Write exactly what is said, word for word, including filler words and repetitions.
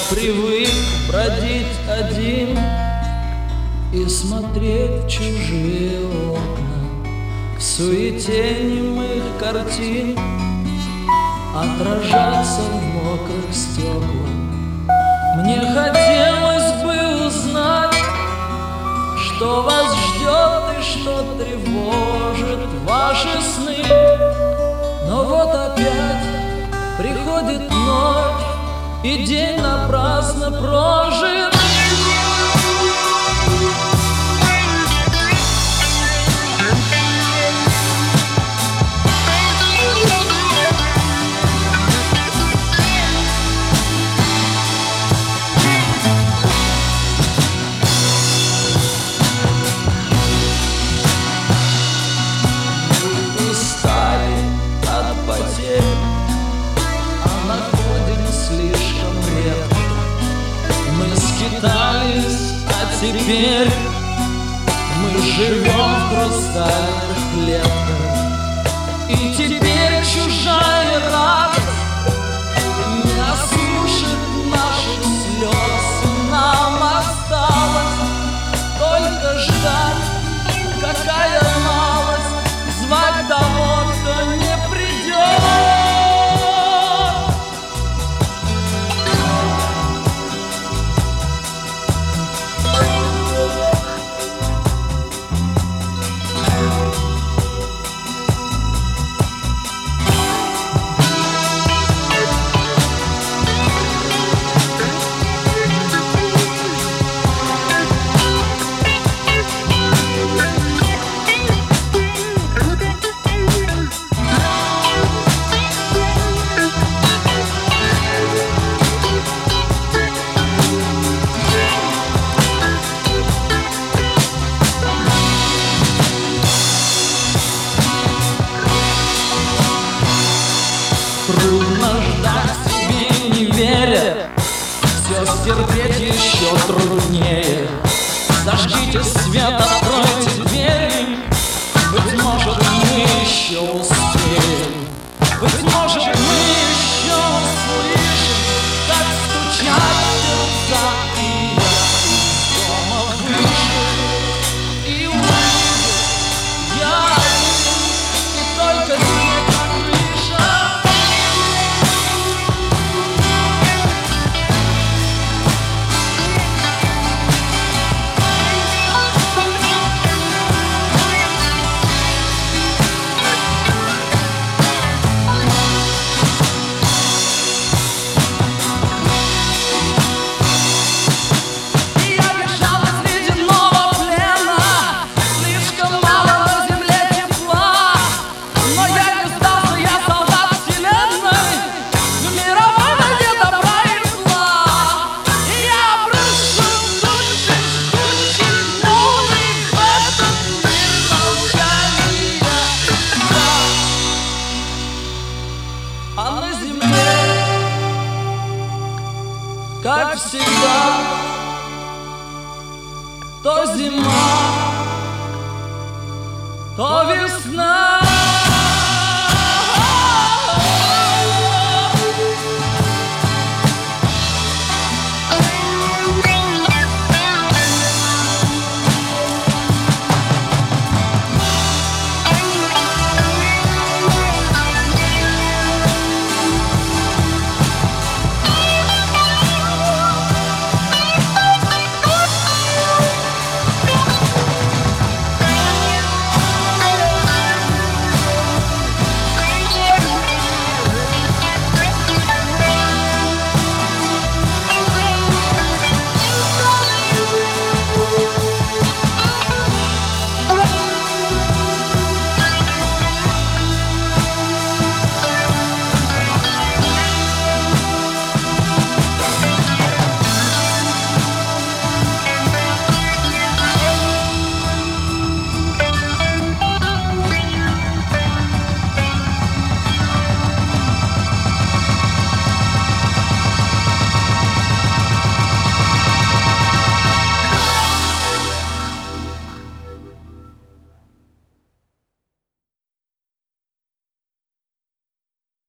привык бродить один и смотреть в чужие окна, в суете немых картин отражаться в мокрых стеклах. Мне хотелось бы узнать, что вас ждет и что тревожит ваши сны. Но вот опять приходит ночь, и день напрасно прожит. А теперь мы живем в хрустальных клетках, и теперь чужая радость не осушит наших слез. Нам осталось только ждать, какая малость, звать того, кто не придет. Трудно ждать себе, не веря, все стерпеть еще труднее. Зажгите свет, откройте двери, быть может, мы еще успеем. Быть может, мы еще услышим, как стучат сердца, и я из дома вышел и увидел, я один, и только снег на крыше. А на земле, как всегда, то зима, то весна.